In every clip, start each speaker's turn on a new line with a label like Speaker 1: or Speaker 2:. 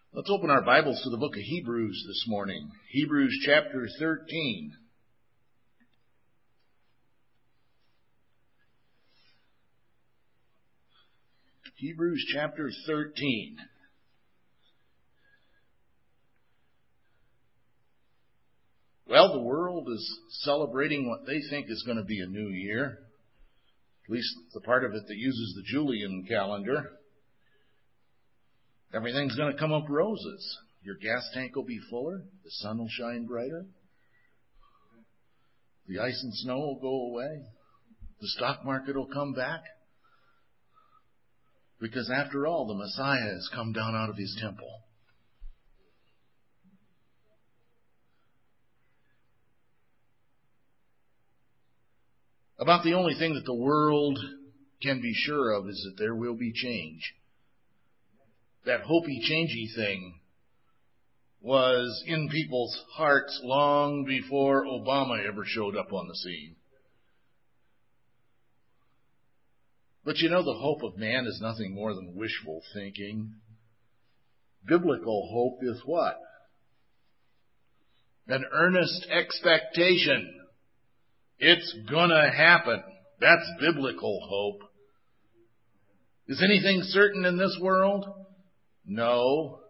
Speaker 1: Let's open our Bibles to the book of Hebrews this morning. Hebrews chapter 13. Hebrews chapter 13. Well, the world is celebrating what they think is going to be a new year. At least the part of it that uses the Julian calendar. Everything's going to come up roses. Your gas tank will be fuller. The sun will shine brighter. The ice and snow will go away. The stock market will come back. Because after all, the Messiah has come down out of his temple. About the only thing that the world can be sure of is that there will be change. That hopey-changey thing was in people's hearts long before Obama ever showed up on the scene. But you know, the hope of man is nothing more than wishful thinking. Biblical hope is what? An earnest expectation. It's gonna happen. That's biblical hope. Is anything certain in this world? No.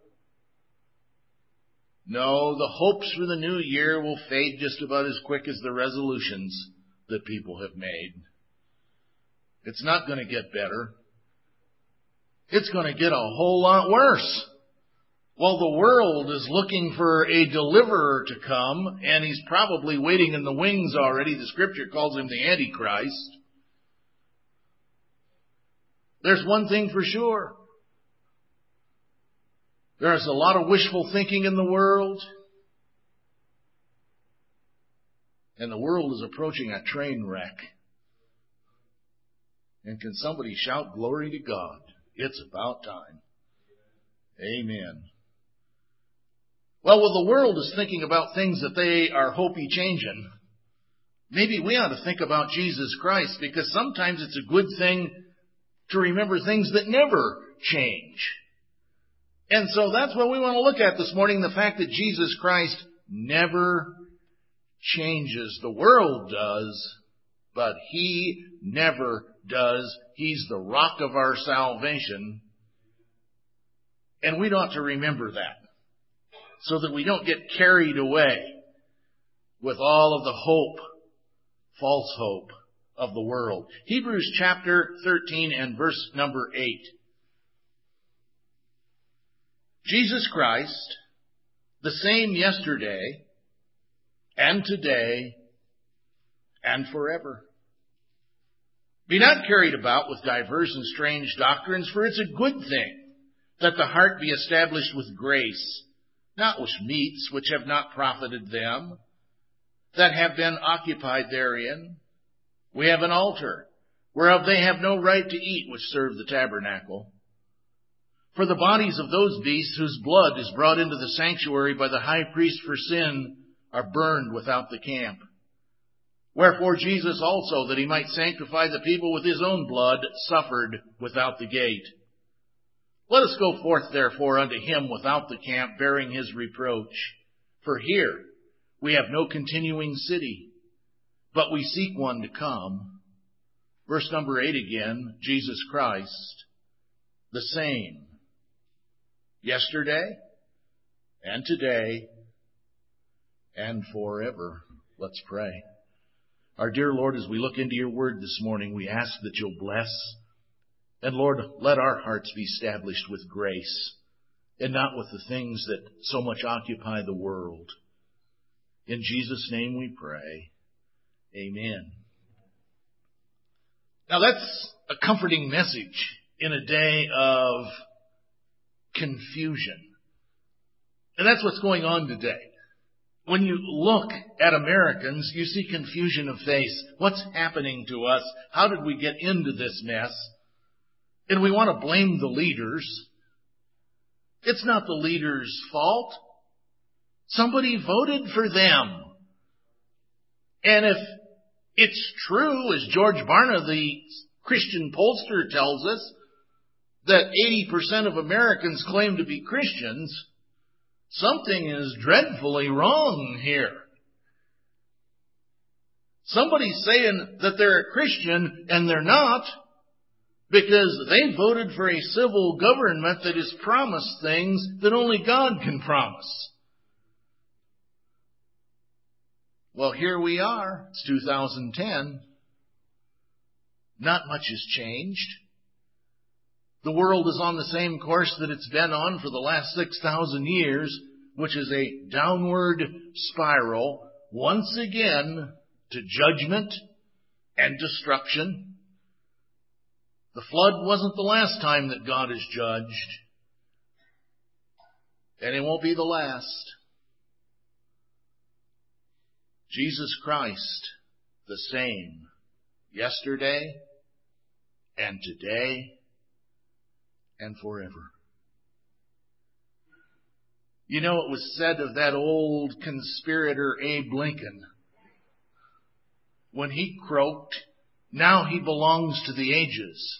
Speaker 1: No, the hopes for the new year will fade just about as quick as the resolutions that people have made. It's not going to get better. It's going to get a whole lot worse. Well, the world is looking for a deliverer to come, and he's probably waiting in the wings already. The Scripture calls him the Antichrist. There's one thing for sure. There's a lot of wishful thinking in the world. And the world is approaching a train wreck. And can somebody shout glory to God? It's about time. Amen. Well, while the world is thinking about things that they are hopey-changing, maybe we ought to think about Jesus Christ, because sometimes it's a good thing to remember things that never change. And so that's what we want to look at this morning, the fact that Jesus Christ never changes. The world does, but He never does. He's the rock of our salvation. And we ought to remember that, so that we don't get carried away with all of the hope, false hope of the world. Hebrews chapter 13 and verse number 8. Jesus Christ, the same yesterday and today and forever. Be not carried about with divers and strange doctrines, for it's a good thing that the heart be established with grace, not with meats which have not profited them that have been occupied therein. We have an altar, whereof they have no right to eat which serve the tabernacle. For the bodies of those beasts whose blood is brought into the sanctuary by the high priest for sin are burned without the camp. Wherefore Jesus also, that he might sanctify the people with his own blood, suffered without the gate. Let us go forth therefore unto him without the camp, bearing his reproach. For here we have no continuing city, but we seek one to come. Verse number 8 again, Jesus Christ, the same, yesterday and today and forever. Let's pray. Our dear Lord, as we look into your word this morning, we ask that you'll bless. And Lord, let our hearts be established with grace and not with the things that so much occupy the world. In Jesus' name we pray. Amen. Now that's a comforting message in a day of confusion. And that's what's going on today. When you look at Americans, you see confusion of face. What's happening to us? How did we get into this mess? And we want to blame the leaders. It's not the leaders' fault. Somebody voted for them. And if it's true, as George Barna, the Christian pollster, tells us, that 80% of Americans claim to be Christians, something is dreadfully wrong here. Somebody's saying that they're a Christian and they're not because they voted for a civil government that has promised things that only God can promise. Well, here we are. It's 2010. Not much has changed. The world is on the same course that it's been on for the last 6,000 years, which is a downward spiral, once again, to judgment and destruction. The flood wasn't the last time that God is judged, and it won't be the last. Jesus Christ, the same, yesterday and today and forever. You know, it was said of that old conspirator Abe Lincoln, when he croaked, now he belongs to the ages.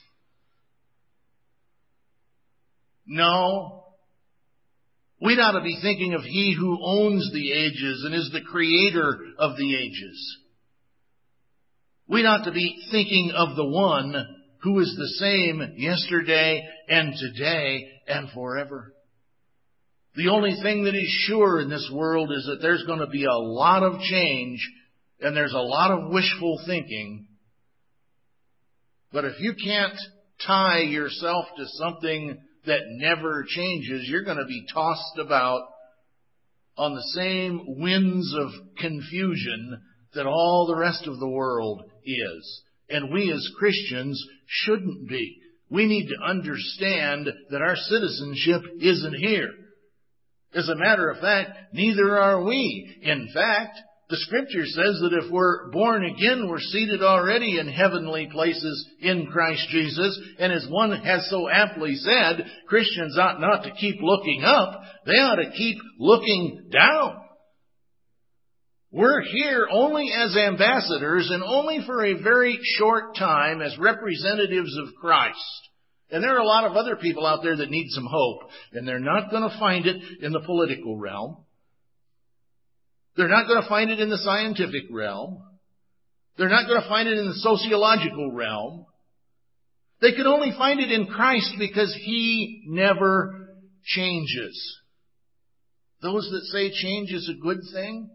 Speaker 1: No, we'd ought to be thinking of He who owns the ages and is the creator of the ages. We'd ought to be thinking of the one who is the same yesterday and today and forever. The only thing that is sure in this world is that there's going to be a lot of change and there's a lot of wishful thinking. But if you can't tie yourself to something that never changes, you're going to be tossed about on the same winds of confusion that all the rest of the world is. And we as Christians shouldn't be. We need to understand that our citizenship isn't here. As a matter of fact, neither are we. In fact, the Scripture says that if we're born again, we're seated already in heavenly places in Christ Jesus. And as one has so aptly said, Christians ought not to keep looking up. They ought to keep looking down. We're here only as ambassadors and only for a very short time as representatives of Christ. And there are a lot of other people out there that need some hope. And they're not going to find it in the political realm. They're not going to find it in the scientific realm. They're not going to find it in the sociological realm. They can only find it in Christ because He never changes. Those that say change is a good thing,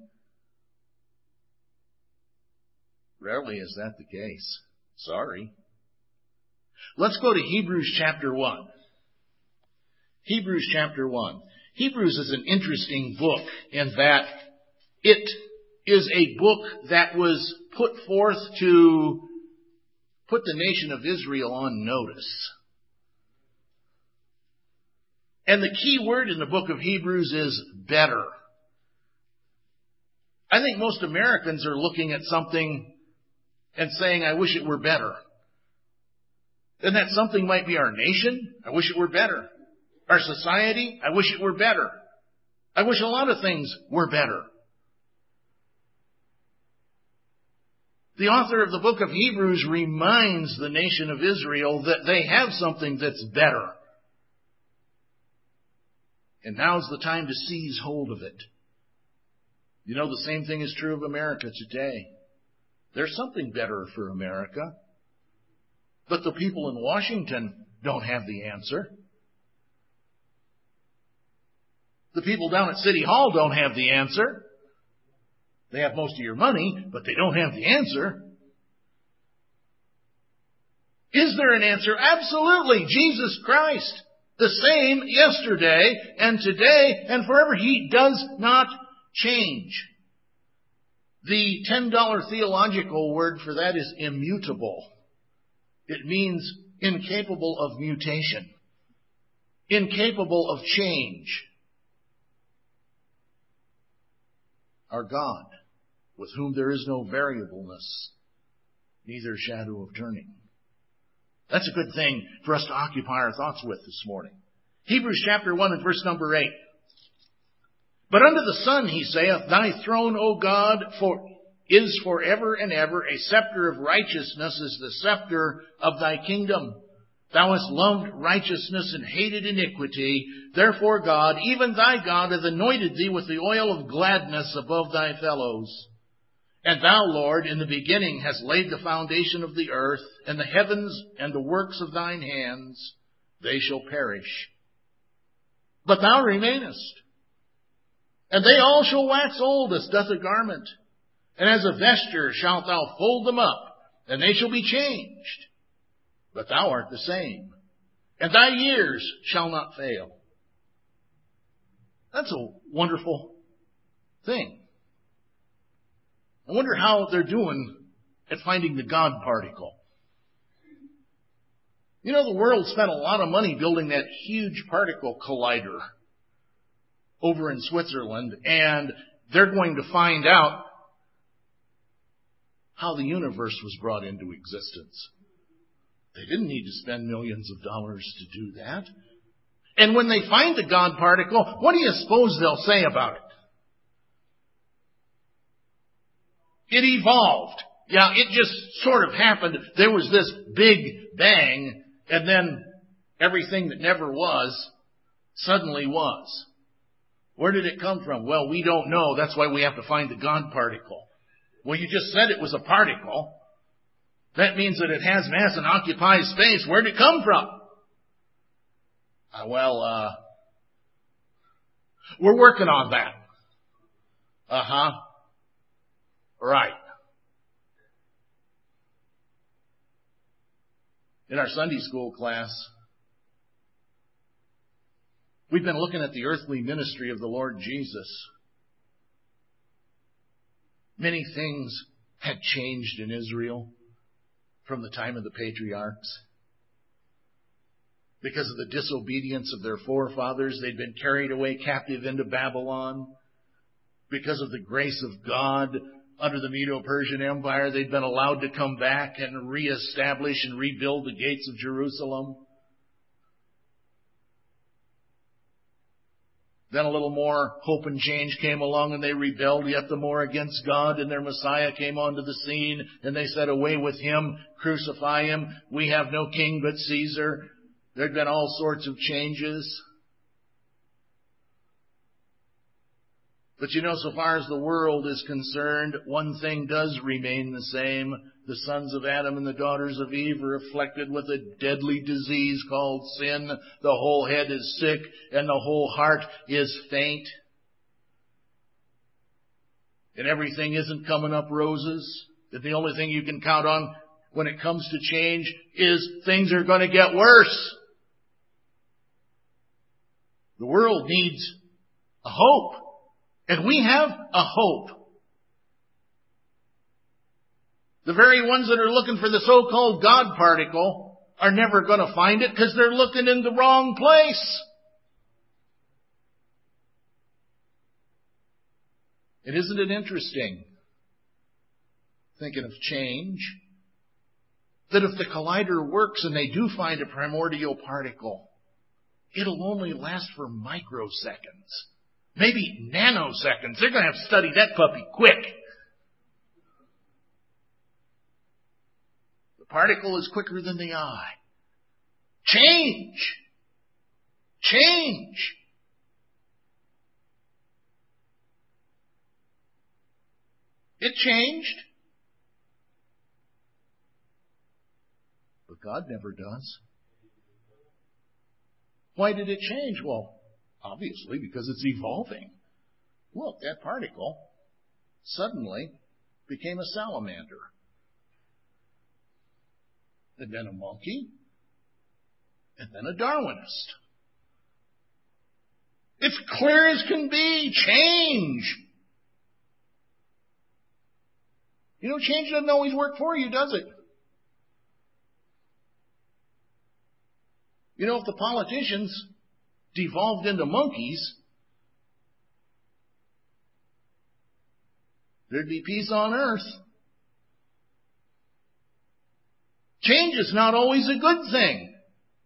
Speaker 1: rarely is that the case. Sorry. Let's go to Hebrews chapter 1. Hebrews chapter 1. Hebrews is an interesting book in that it is a book that was put forth to put the nation of Israel on notice. And the key word in the book of Hebrews is better. I think most Americans are looking at something and saying, I wish it were better. And that something might be our nation. I wish it were better. Our society. I wish it were better. I wish a lot of things were better. The author of the book of Hebrews reminds the nation of Israel that they have something that's better. And now's the time to seize hold of it. You know, the same thing is true of America today. There's something better for America. But the people in Washington don't have the answer. The people down at City Hall don't have the answer. They have most of your money, but they don't have the answer. Is there an answer? Absolutely. Jesus Christ. The same yesterday and today and forever. He does not change. The $10 theological word for that is immutable. It means incapable of mutation. Incapable of change. Our God, with whom there is no variableness, neither shadow of turning. That's a good thing for us to occupy our thoughts with this morning. Hebrews chapter 1 and verse number 8. But under the sun, he saith, Thy throne, O God, is forever and ever. A scepter of righteousness is the scepter of thy kingdom. Thou hast loved righteousness and hated iniquity. Therefore God, even thy God, hath anointed thee with the oil of gladness above thy fellows. And thou, Lord, in the beginning hast laid the foundation of the earth, and the heavens and the works of thine hands, they shall perish. But thou remainest. And they all shall wax old as doth a garment. And as a vesture shalt thou fold them up, and they shall be changed. But thou art the same, and thy years shall not fail. That's a wonderful thing. I wonder how they're doing at finding the God particle. You know, the world spent a lot of money building that huge particle collider over in Switzerland, and they're going to find out how the universe was brought into existence. They didn't need to spend millions of dollars to do that. And when they find the God particle, what do you suppose they'll say about it? It evolved. Yeah, it just sort of happened. There was this big bang, and then everything that never was suddenly was. Where did it come from? Well, we don't know. That's why we have to find the God particle. Well, you just said it was a particle. That means that it has mass and occupies space. Where did it come from? We're working on that. Right. In our Sunday school class, we've been looking at the earthly ministry of the Lord Jesus. Many things had changed in Israel from the time of the patriarchs. Because of the disobedience of their forefathers, they'd been carried away captive into Babylon. Because of the grace of God under the Medo-Persian Empire, they'd been allowed to come back and reestablish and rebuild the gates of Jerusalem. Then a little more hope and change came along, and they rebelled yet the more against God, and their Messiah came onto the scene, and they said, "Away with him, crucify him. We have no king but Caesar." There'd been all sorts of changes. But you know, so far as the world is concerned, one thing does remain the same. The sons of Adam and the daughters of Eve are afflicted with a deadly disease called sin. The whole head is sick and the whole heart is faint. And everything isn't coming up roses. That the only thing you can count on when it comes to change is things are going to get worse. The world needs a hope. And we have a hope. The very ones that are looking for the so-called God particle are never going to find it because they're looking in the wrong place. And isn't it interesting, thinking of change, that if the collider works and they do find a primordial particle, it'll only last for microseconds. Maybe nanoseconds. They're going to have to study that puppy quick. The particle is quicker than the eye. Change. Change. It changed. But God never does. Why did it change? Well, obviously, because it's evolving. Look, that particle suddenly became a salamander. And then a monkey. And then a Darwinist. It's clear as can be. Change. You know, change doesn't always work for you, does it? You know, if the politicians devolved into monkeys, there'd be peace on earth. Change is not always a good thing.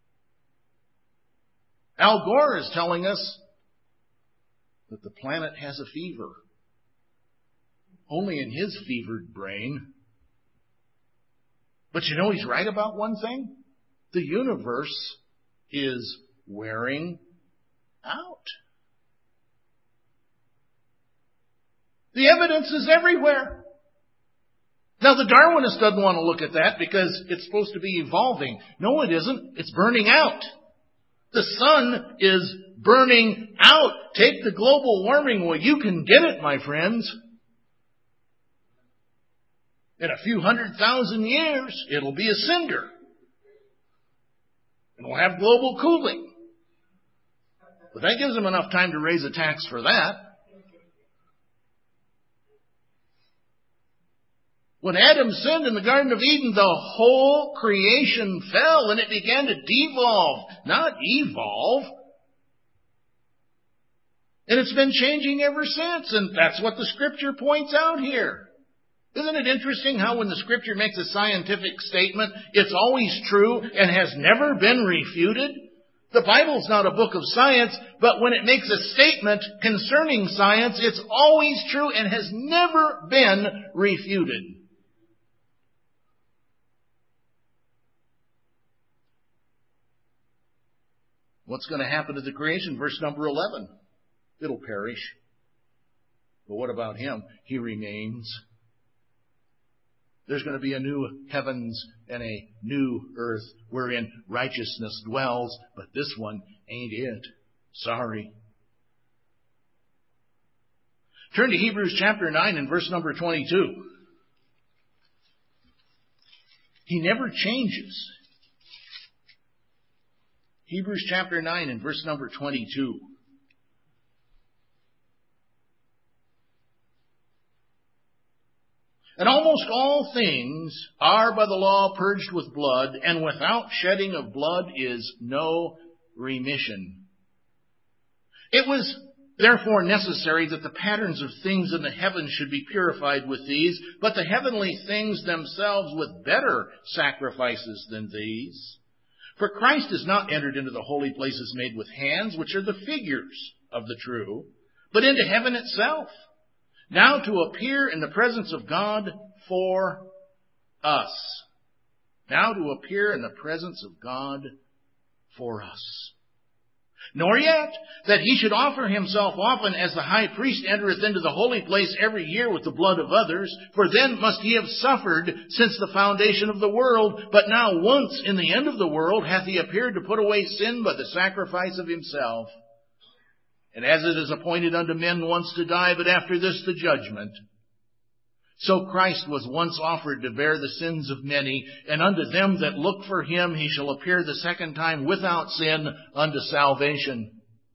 Speaker 1: Al Gore is telling us that the planet has a fever. Only in his fevered brain. But you know he's right about one thing? The universe is wearing out. The evidence is everywhere. Now, the Darwinist doesn't want to look at that because it's supposed to be evolving. No, it isn't. It's burning out. The sun is burning out. Take the global warming. Well, you can get it, my friends. In a few 100,000 years, it'll be a cinder. And we'll have global cooling. But that gives them enough time to raise a tax for that. When Adam sinned in the Garden of Eden, the whole creation fell and it began to devolve, not evolve. And it's been changing ever since, and that's what the Scripture points out here. Isn't it interesting how when the Scripture makes a scientific statement, it's always true and has never been refuted? The Bible's not a book of science, but when it makes a statement concerning science, it's always true and has never been refuted. What's going to happen to the creation? Verse number 11. It'll perish. But what about him? He remains. There's going to be a new heavens and a new earth wherein righteousness dwells, but this one ain't it. Sorry. Turn to Hebrews chapter 9 and verse number 22. He never changes. Hebrews chapter 9 and verse number 22. And almost all things are by the law purged with blood, and without shedding of blood is no remission. It was therefore necessary that the patterns of things in the heavens should be purified with these, but the heavenly things themselves with better sacrifices than these. For Christ has not entered into the holy places made with hands, which are the figures of the true, but into heaven itself, now to appear in the presence of God for us. Now to appear in the presence of God for us. Nor yet that he should offer himself often as the high priest entereth into the holy place every year with the blood of others, for then must he have suffered since the foundation of the world. But now once in the end of the world hath he appeared to put away sin by the sacrifice of himself. And as it is appointed unto men once to die, but after this the judgment, so Christ was once offered to bear the sins of many, and unto them that look for him he shall appear the second time without sin unto salvation.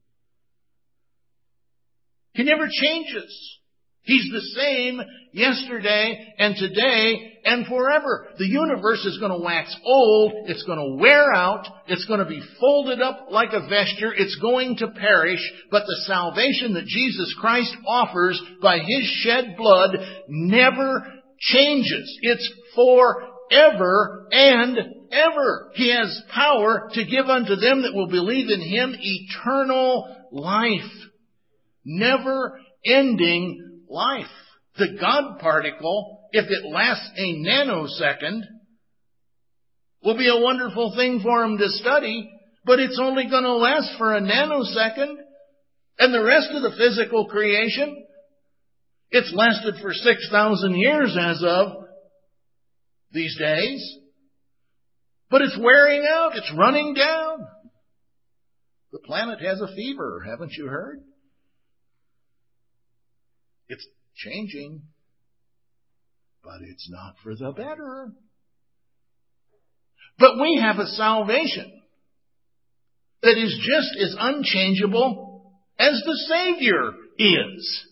Speaker 1: He never changes. He's the same yesterday and today and forever. The universe is going to wax old. It's going to wear out. It's going to be folded up like a vesture. It's going to perish. But the salvation that Jesus Christ offers by his shed blood never changes. It's forever and ever. He has power to give unto them that will believe in him eternal life. Never ending life. The God particle, if it lasts a nanosecond, will be a wonderful thing for him to study, but it's only going to last for a nanosecond. And the rest of the physical creation, it's lasted for 6,000 years as of these days. But it's wearing out. It's running down. The planet has a fever, haven't you heard? It's changing, but it's not for the better. But we have a salvation that is just as unchangeable as the Savior is.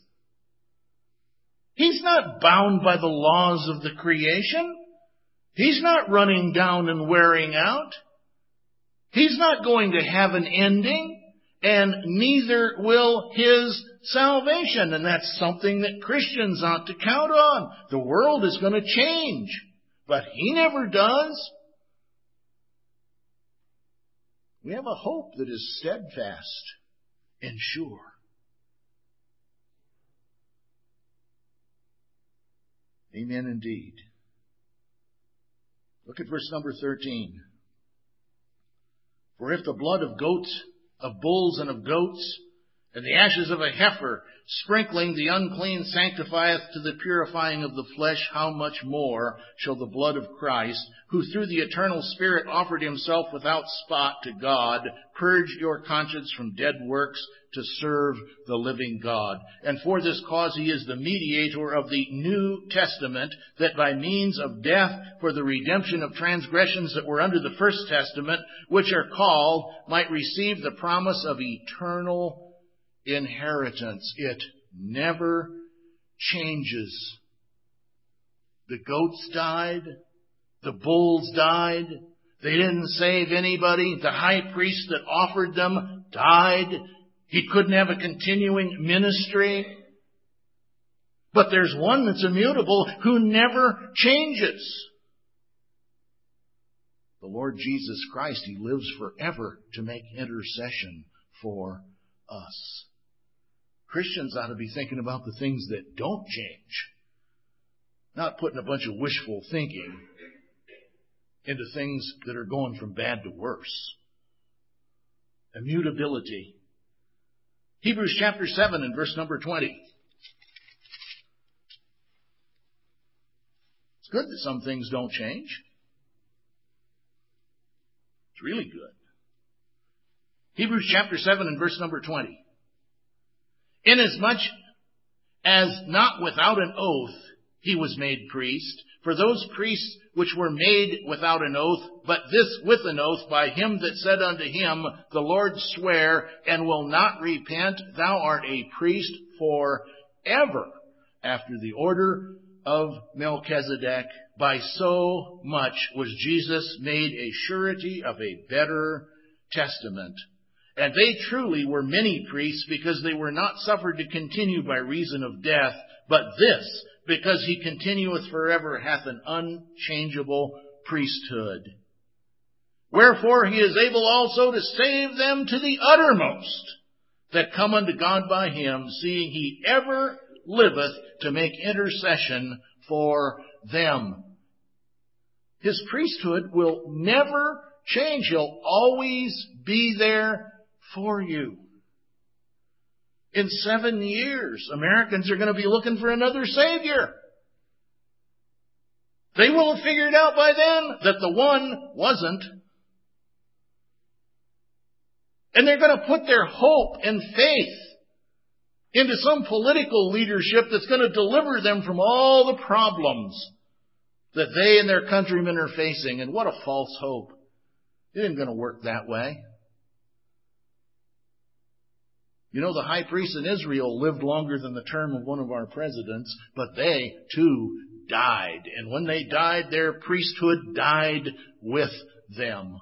Speaker 1: He's not bound by the laws of the creation. He's not running down and wearing out. He's not going to have an ending. And neither will his salvation. And that's something that Christians ought to count on. The world is going to change, but he never does. We have a hope that is steadfast and sure. Amen indeed. Look at verse number 13. For if the blood of bulls and of goats, and the ashes of a heifer, sprinkling the unclean, sanctifieth to the purifying of the flesh, how much more shall the blood of Christ, who through the eternal Spirit offered himself without spot to God, purge your conscience from dead works to serve the living God. And for this cause he is the mediator of the New Testament, that by means of death for the redemption of transgressions that were under the First Testament, which are called, might receive the promise of eternal inheritance. It never changes. The goats died. The bulls died. They didn't save anybody. The high priest that offered them died. He couldn't have a continuing ministry. But there's one that's immutable who never changes. The Lord Jesus Christ, he lives forever to make intercession for us. Christians ought to be thinking about the things that don't change. Not putting a bunch of wishful thinking into things that are going from bad to worse. Immutability. Hebrews chapter 7 and verse number 20. It's good that some things don't change. It's really good. Hebrews chapter 7 and verse number 20. Inasmuch as not without an oath he was made priest, for those priests which were made without an oath, but this with an oath by him that said unto him, the Lord sware, and will not repent, thou art a priest forever, after the order of Melchizedek. By so much was Jesus made a surety of a better testament. And they truly were many priests, because they were not suffered to continue by reason of death, but this, because he continueth forever, hath an unchangeable priesthood. Wherefore he is able also to save them to the uttermost that come unto God by him, seeing he ever liveth to make intercession for them. His priesthood will never change. He'll always be there for you. In 7 years, Americans are going to be looking for another Savior. They will have figured out by then that the one wasn't. And they're going to put their hope and faith into some political leadership that's going to deliver them from all the problems that they and their countrymen are facing. And what a false hope. It isn't going to work that way. You know, the high priests in Israel lived longer than the term of one of our presidents, but they, too, died. And when they died, their priesthood died with them.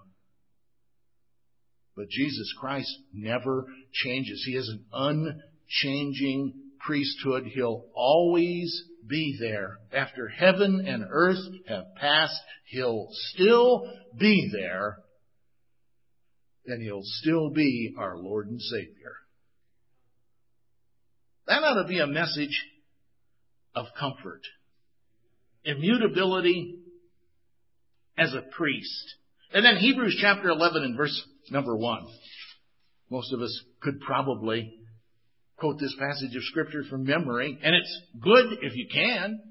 Speaker 1: But Jesus Christ never changes. He is an unchanging priesthood. He'll always be there. After heaven and earth have passed, he'll still be there. And he'll still be our Lord and Savior. That ought to be a message of comfort. Immutability as a priest. And then Hebrews chapter 11 and verse number 1. Most of us could probably quote this passage of Scripture from memory, and it's good if you can.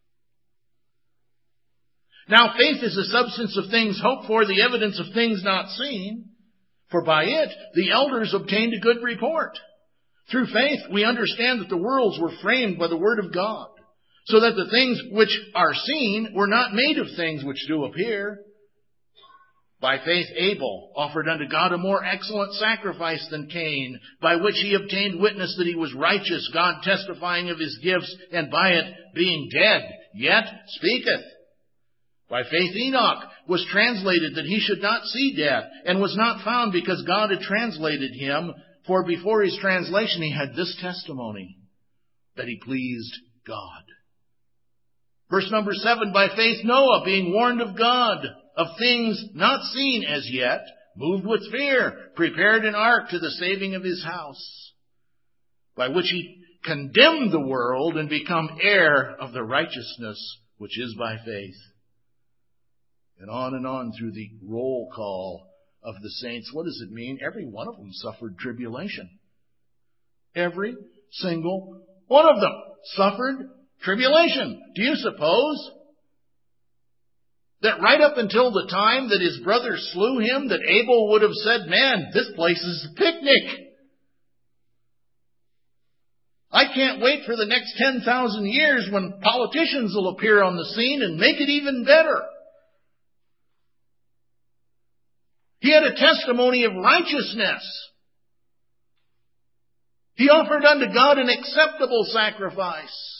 Speaker 1: Now faith is the substance of things hoped for, the evidence of things not seen. For by it the elders obtained a good report. Through faith, we understand that the worlds were framed by the Word of God, so that the things which are seen were not made of things which do appear. By faith, Abel offered unto God a more excellent sacrifice than Cain, by which he obtained witness that he was righteous, God testifying of his gifts, and by it, being dead, yet speaketh. By faith, Enoch was translated that he should not see death, and was not found because God had translated him. For before his translation he had this testimony, that he pleased God. Verse number 7, by faith Noah, being warned of God, of things not seen as yet, moved with fear, prepared an ark to the saving of his house, by which he condemned the world and become heir of the righteousness which is by faith. And on through the roll call of the saints. What does it mean? Every one of them suffered tribulation. Every single one of them suffered tribulation. Do you suppose that right up until the time that his brother slew him, that Abel would have said, man, this place is a picnic. I can't wait for the next 10,000 years when politicians will appear on the scene and make it even better. He had a testimony of righteousness. He offered unto God an acceptable sacrifice.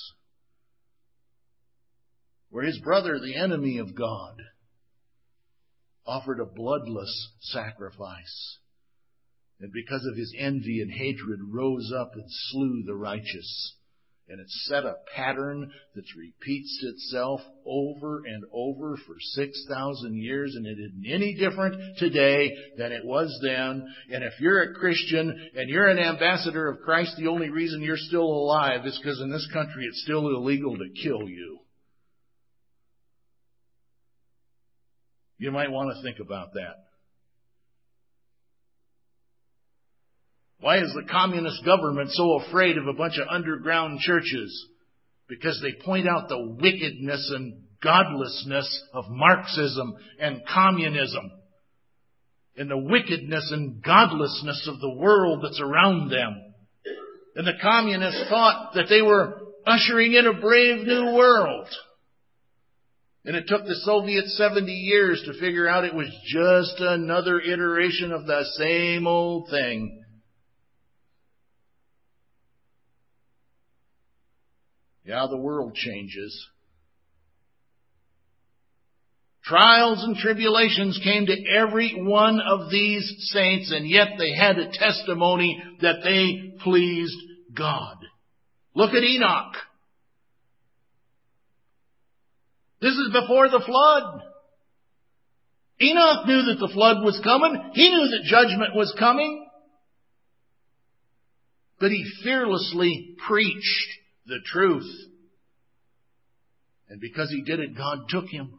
Speaker 1: Where his brother, the enemy of God, offered a bloodless sacrifice. And because of his envy and hatred, rose up and slew the righteous. And it set a pattern that repeats itself over and over for 6,000 years. And it isn't any different today than it was then. And if you're a Christian and you're an ambassador of Christ, the only reason you're still alive is because in this country it's still illegal to kill you. You might want to think about that. Why is the communist government so afraid of a bunch of underground churches? Because they point out the wickedness and godlessness of Marxism and communism, and the wickedness and godlessness of the world that's around them. And the communists thought that they were ushering in a brave new world. And it took the Soviets 70 years to figure out it was just another iteration of the same old thing. Yeah, the world changes. Trials and tribulations came to every one of these saints, and yet they had a testimony that they pleased God. Look at Enoch. This is before the flood. Enoch knew that the flood was coming. He knew that judgment was coming. But he fearlessly preached the truth. And because he did it, God took him.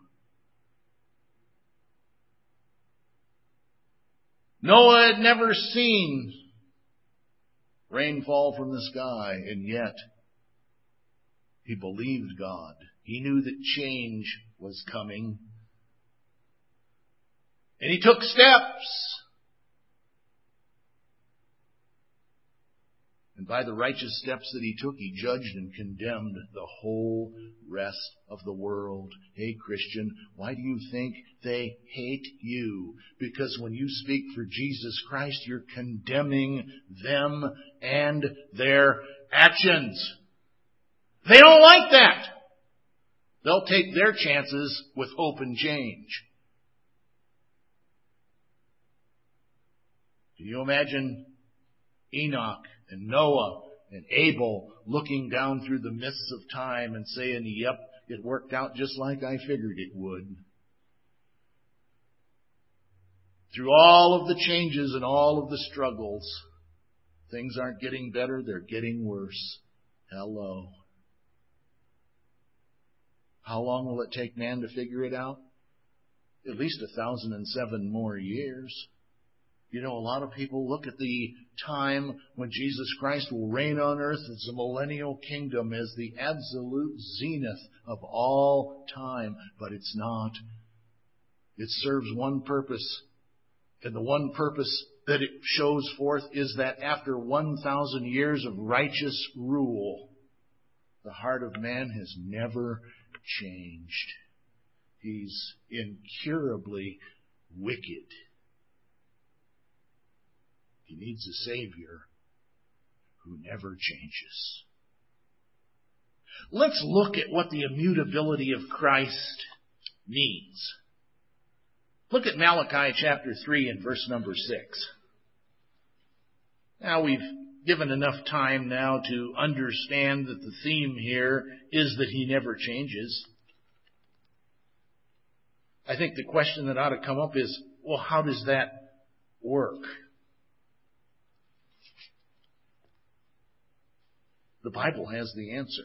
Speaker 1: Noah had never seen rain fall from the sky, and yet he believed God. He knew that change was coming. And he took steps. And by the righteous steps that he took, he judged and condemned the whole rest of the world. Hey, Christian, why do you think they hate you? Because when you speak for Jesus Christ, you're condemning them and their actions. They don't like that. They'll take their chances with hope and change. Can you imagine Enoch and Noah and Abel looking down through the mists of time and saying, yep, it worked out just like I figured it would? Through all of the changes and all of the struggles, things aren't getting better, they're getting worse. Hello. How long will it take man to figure it out? At least 1,007 more years. You know, a lot of people look at the time when Jesus Christ will reign on earth as the millennial kingdom as the absolute zenith of all time. But it's not. It serves one purpose. And the one purpose that it shows forth is that after 1,000 years of righteous rule, the heart of man has never changed. He's incurably wicked. He needs a Savior who never changes. Let's look at what the immutability of Christ means. Look at Malachi chapter 3 and verse number 6. Now we've given enough time now to understand that the theme here is that He never changes. I think the question that ought to come up is, well, how does that work? The Bible has the answer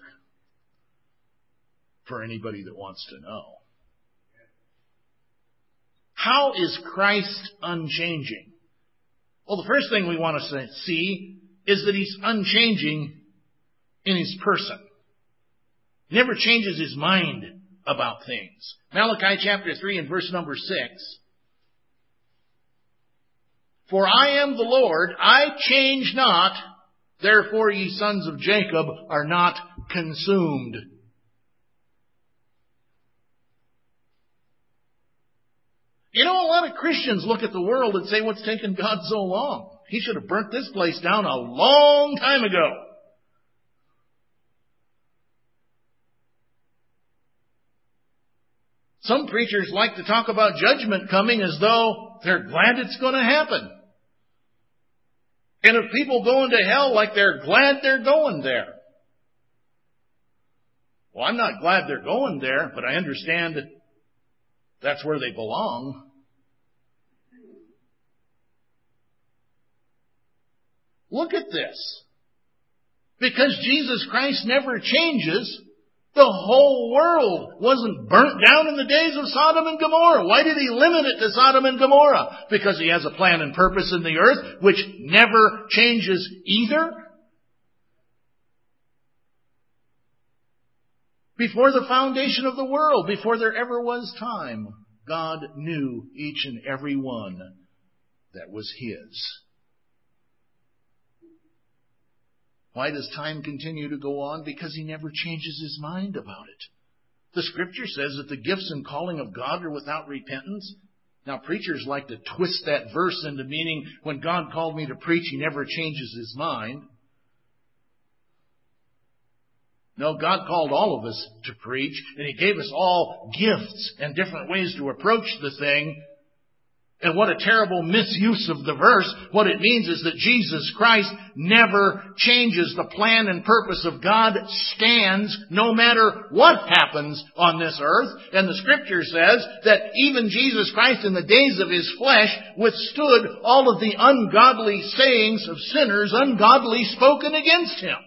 Speaker 1: for anybody that wants to know. How is Christ unchanging? Well, the first thing we want to see is that He's unchanging in His person. He never changes His mind about things. Malachi chapter 3 and verse number 6. For I am the Lord, I change not, therefore ye sons of Jacob are not consumed. You know, a lot of Christians look at the world and say, what's taken God so long? He should have burnt this place down a long time ago. Some preachers like to talk about judgment coming as though they're glad it's going to happen. And if people go into hell like they're glad they're going there. Well, I'm not glad they're going there, but I understand that that's where they belong. Look at this. Because Jesus Christ never changes, the whole world wasn't burnt down in the days of Sodom and Gomorrah. Why did He limit it to Sodom and Gomorrah? Because He has a plan and purpose in the earth which never changes either. Before the foundation of the world, before there ever was time, God knew each and every one that was His. Why does time continue to go on? Because He never changes His mind about it. The Scripture says that the gifts and calling of God are without repentance. Now, preachers like to twist that verse into meaning, when God called me to preach, He never changes His mind. No, God called all of us to preach, and He gave us all gifts and different ways to approach the thing. And what a terrible misuse of the verse. What it means is that Jesus Christ never changes. The plan and purpose of God stands no matter what happens on this earth. And the Scripture says that even Jesus Christ in the days of His flesh withstood all of the ungodly sayings of sinners, ungodly spoken against Him.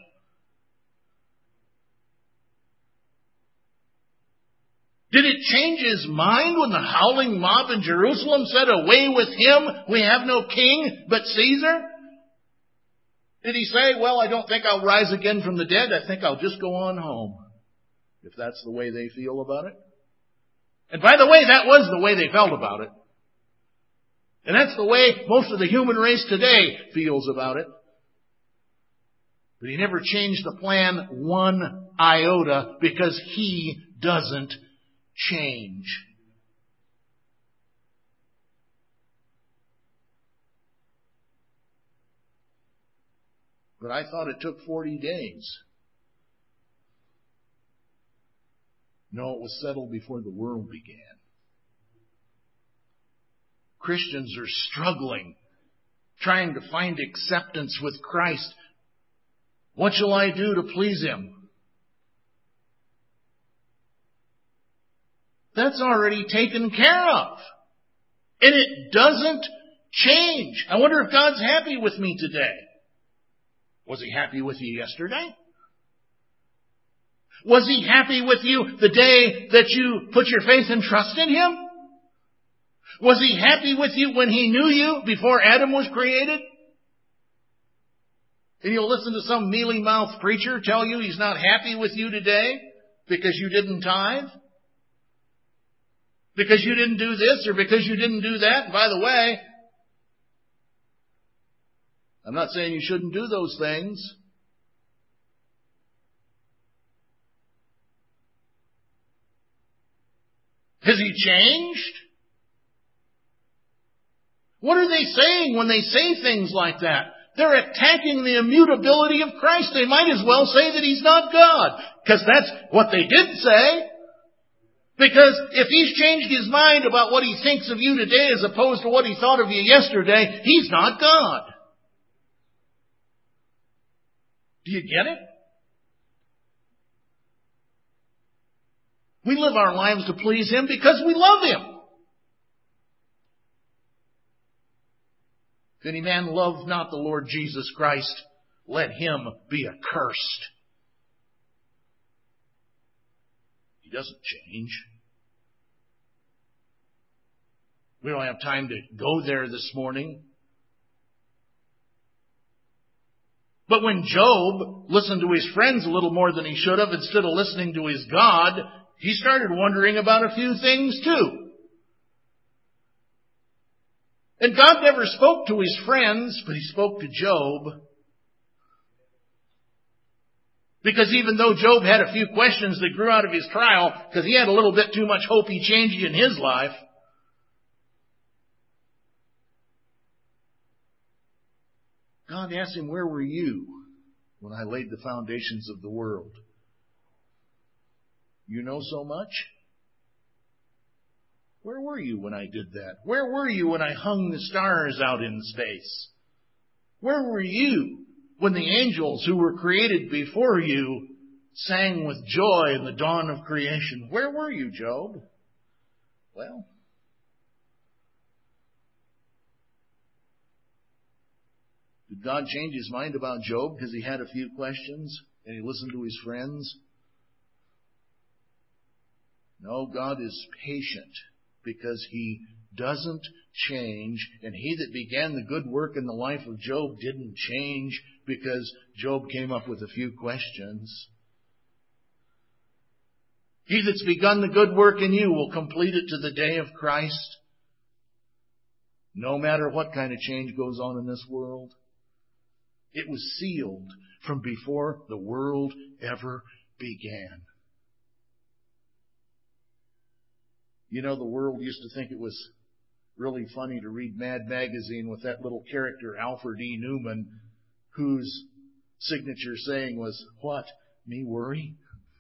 Speaker 1: Did it change His mind when the howling mob in Jerusalem said, away with Him, we have no king but Caesar? Did He say, well, I don't think I'll rise again from the dead, I think I'll just go on home, if that's the way they feel about it? And by the way, that was the way they felt about it. And that's the way most of the human race today feels about it. But He never changed the plan one iota, because He doesn't change. But I thought it took 40 days. No, it was settled before the world began. Christians are struggling, trying to find acceptance with Christ. What shall I do to please Him? That's already taken care of. And it doesn't change. I wonder if God's happy with me today. Was He happy with you yesterday? Was He happy with you the day that you put your faith and trust in Him? Was He happy with you when He knew you before Adam was created? And you'll listen to some mealy-mouthed preacher tell you He's not happy with you today because you didn't tithe? Because you didn't do this or because you didn't do that. And by the way, I'm not saying you shouldn't do those things. Has He changed? What are they saying when they say things like that? They're attacking the immutability of Christ. They might as well say that He's not God, because that's what they did say. Because if He's changed His mind about what He thinks of you today as opposed to what He thought of you yesterday, He's not God. Do you get it? We live our lives to please Him because we love Him. If any man love not the Lord Jesus Christ, let him be accursed. He doesn't change. We don't have time to go there this morning. But when Job listened to his friends a little more than he should have, instead of listening to his God, he started wondering about a few things too. And God never spoke to his friends, but he spoke to Job. Because even though Job had a few questions that grew out of his trial, because he had a little bit too much hopey changey in his life, God asked him, where were you when I laid the foundations of the world? You know so much? Where were you when I did that? Where were you when I hung the stars out in space? Where were you when the angels who were created before you sang with joy in the dawn of creation? Where were you, Job? Well, did God change his mind about Job because he had a few questions and he listened to his friends? No, God is patient because he doesn't change. And he that began the good work in the life of Job didn't change because Job came up with a few questions. He that's begun the good work in you will complete it to the day of Christ, no matter what kind of change goes on in this world. It was sealed from before the world ever began. You know, the world used to think it was really funny to read Mad Magazine with that little character, Alfred E. Newman, whose signature saying was, "What? Me worry?"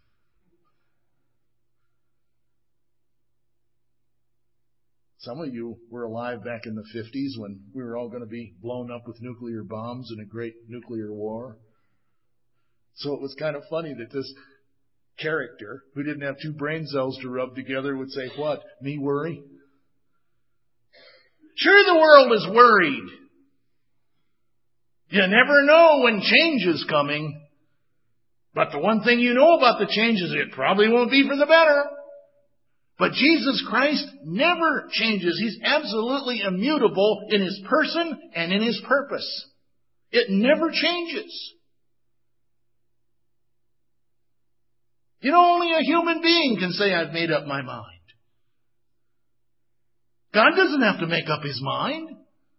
Speaker 1: Some of you were alive back in the 50s when we were all going to be blown up with nuclear bombs in a great nuclear war. So it was kind of funny that this character, who didn't have two brain cells to rub together, would say, "What? Me worry?" Sure, the world is worried. You never know when change is coming. But the one thing you know about the change is it probably won't be for the better. But Jesus Christ never changes. He's absolutely immutable in his person and in his purpose. It never changes. You know, only a human being can say, "I've made up my mind." God doesn't have to make up his mind.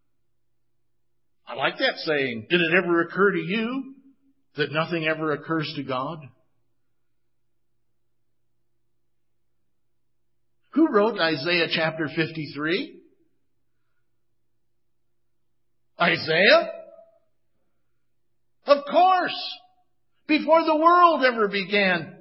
Speaker 1: I like that saying. Did it ever occur to you that nothing ever occurs to God? Who wrote Isaiah chapter 53? Isaiah? Of course. Before the world ever began.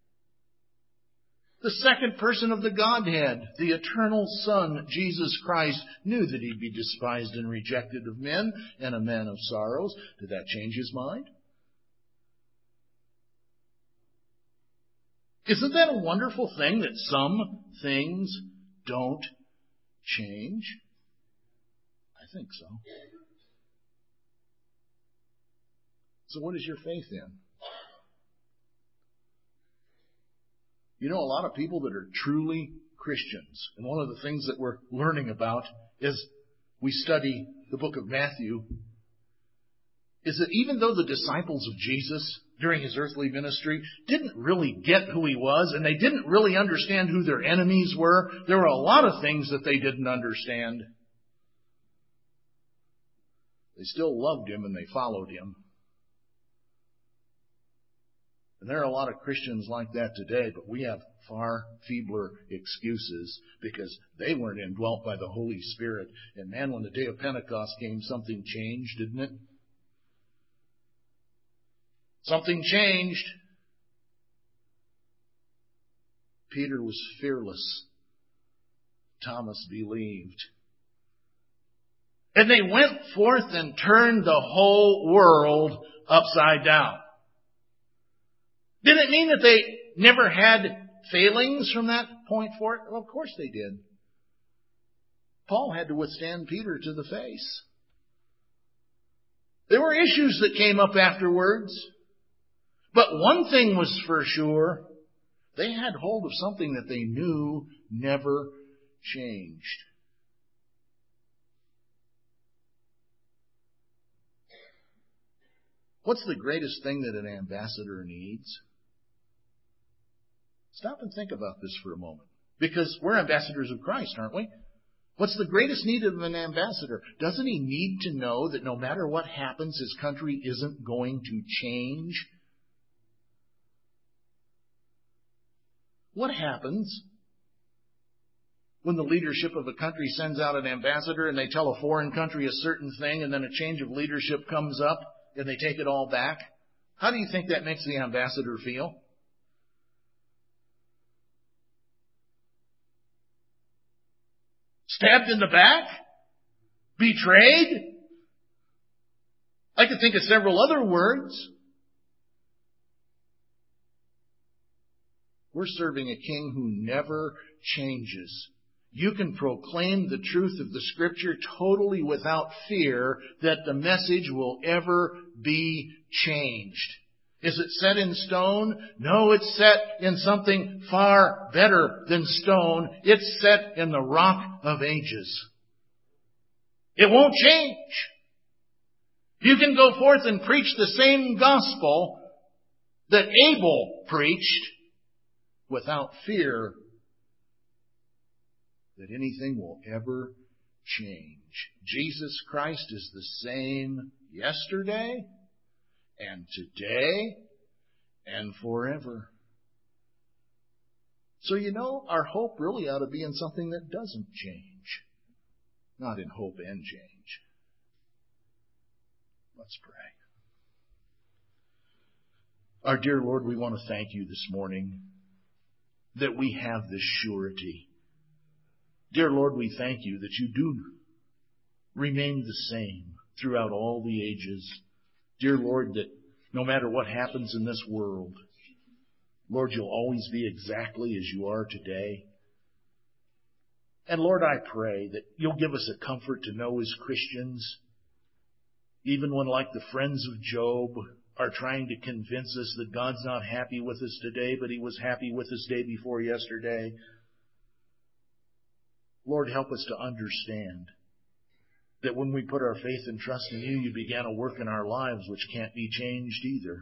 Speaker 1: The second person of the Godhead, the eternal Son, Jesus Christ, knew that he'd be despised and rejected of men and a man of sorrows. Did that change his mind? Isn't that a wonderful thing that some things don't change? I think so. So what is your faith in? You know, a lot of people that are truly Christians, and one of the things that we're learning about as we study the book of Matthew, is that even though the disciples of Jesus during his earthly ministry didn't really get who he was, and they didn't really understand who their enemies were, there were a lot of things that they didn't understand. They still loved him and they followed him. And there are a lot of Christians like that today, but we have far feebler excuses because they weren't indwelt by the Holy Spirit. And man, when the day of Pentecost came, something changed, didn't it? Something changed. Peter was fearless. Thomas believed. And they went forth and turned the whole world upside down. Did it mean that they never had failings from that point forward? Well, of course they did. Paul had to withstand Peter to the face. There were issues that came up afterwards. But one thing was for sure. They had hold of something that they knew never changed. What's the greatest thing that an ambassador needs? Stop and think about this for a moment. Because we're ambassadors of Christ, aren't we? What's the greatest need of an ambassador? Doesn't he need to know that no matter what happens, his country isn't going to change? What happens when the leadership of a country sends out an ambassador and they tell a foreign country a certain thing and then a change of leadership comes up and they take it all back? How do you think that makes the ambassador feel? Stabbed in the back? Betrayed? I could think of several other words. We're serving a king who never changes. You can proclaim the truth of the Scripture totally without fear that the message will ever be changed. Is it set in stone? No, it's set in something far better than stone. It's set in the rock of ages. It won't change. You can go forth and preach the same gospel that Abel preached without fear that anything will ever change. Jesus Christ is the same yesterday and today and forever. So our hope really ought to be in something that doesn't change, not in hope and change. Let's pray. Our dear Lord, we want to thank you this morning that we have this surety. Dear Lord, we thank you that you do remain the same throughout all the ages. Dear Lord, that no matter what happens in this world, Lord, you'll always be exactly as you are today. And Lord, I pray that you'll give us a comfort to know as Christians, even when, like the friends of Job, are trying to convince us that God's not happy with us today, but he was happy with us day before yesterday. Lord, help us to understand that when we put our faith and trust in you, you began a work in our lives which can't be changed either.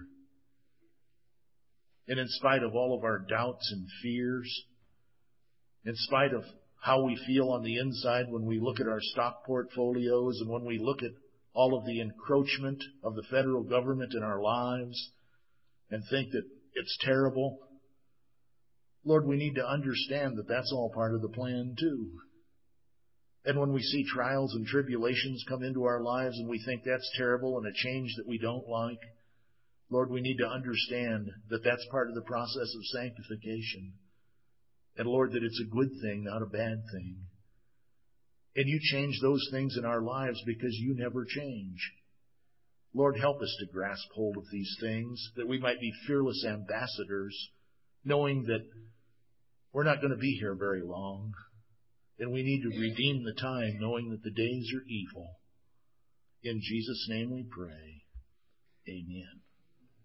Speaker 1: And in spite of all of our doubts and fears, in spite of how we feel on the inside when we look at our stock portfolios and when we look at all of the encroachment of the federal government in our lives and think that it's terrible, Lord, we need to understand that that's all part of the plan too. And when we see trials and tribulations come into our lives and we think that's terrible and a change that we don't like, Lord, we need to understand that that's part of the process of sanctification. And Lord, that it's a good thing, not a bad thing. And you change those things in our lives because you never change. Lord, help us to grasp hold of these things, that we might be fearless ambassadors, knowing that we're not going to be here very long. And we need to redeem the time, knowing that the days are evil. In Jesus' name we pray. Amen.